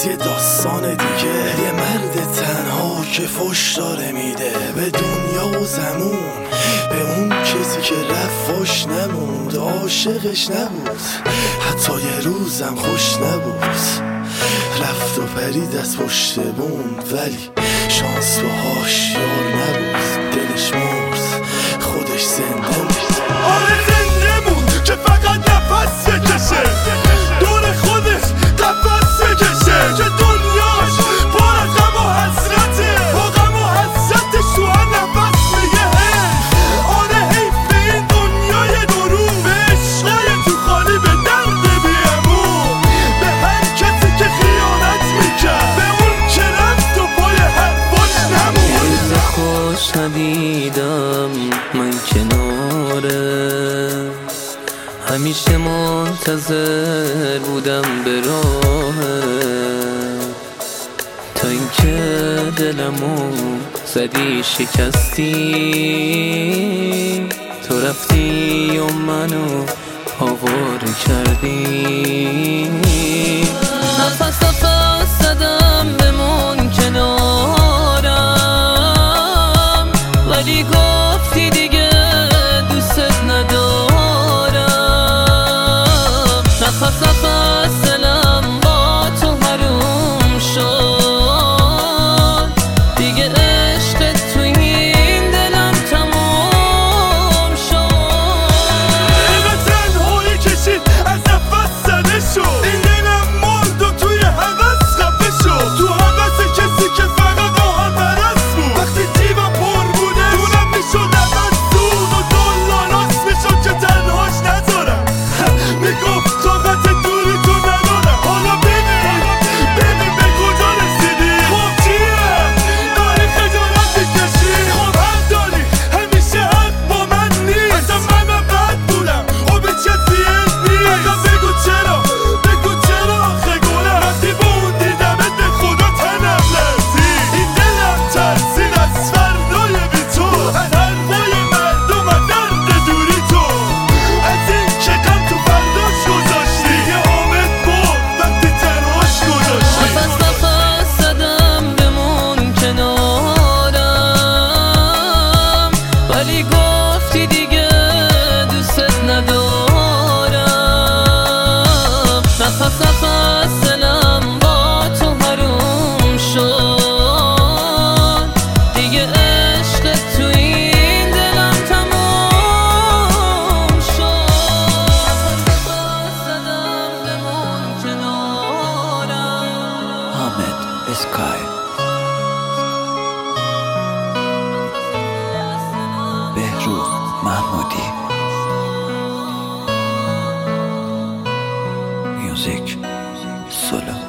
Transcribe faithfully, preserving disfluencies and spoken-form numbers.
یه داستان دیگه، یه مرد تنها که فش داره میده به دنیا و زمون، به اون کسی که رفت فش نموند، عاشقش نبود، حتی یه روزم خوش نبود، رفت و پرید از پشت بوم، ولی شانس باهاش یار نبود، دلش مرد خودش زنده موند. آره زنده موند که فقط نفس بکشه، دور خودش قفس بکشه، که دنیاش پر از غم و حسرته، با غم و حسرتش تو هر نفس میگه آره حیف این دنیای درون، به عشقای تو خالی، به درد بیامون، به هر کسی که خیانت میکرد، به اون که رفت و پای حرفاش نمون. روز خوش ندیدم من کناره، همیشه منتظر بودم به راه، تا اینکه دلمو زدی شکستی، تو رفتی و منو آواره کردی، نفس نفس زدم بمون کنارم، ولی گفتی دیگه دوست ندارم، نفس نفس دلم با تو حروم شد، دیگه عشق تو این دلم تموم شد. اینقدر تنهایی کشید از نفس زده شد، این دلم مرد و توی هوس خفه شد، تو هوس کسی که فقط آهم پرست بود، وقتی جیبم پر بوده دونم میشد عوض سود، و دلاراست میشد که تنهاش نذارم، میگفت طاقت دوری تو ندارم. حالا ببین ببین به کجا رسیدی، خب چیه داری خجالت میکشی، خب حق داری همیشه حق با من نیست، اصلا من بد بودم و به کسی علم نیست، اصلا بگو چرا بگو چرا آخه گلم، وقتی با اون دیدمت به خدا تنم لرزید، این دلم ترسید از فردای بی تو، از حرفای مردم، از درد دوری تو، از این که غم تو فرداش گذاشتی، یه حامد برد وقتی تنهاش گذاشتی. نفس نفس زدم بمون کنارم، ولی گفتی دیگه دوست ندارم، نفس نفس دلم با تو حروم شد، دیگه عشق تو این دلم تموم شد، نفس زدم بمون کنارم. حامد اسکای، بهروز محمودی، میوزیک سولو.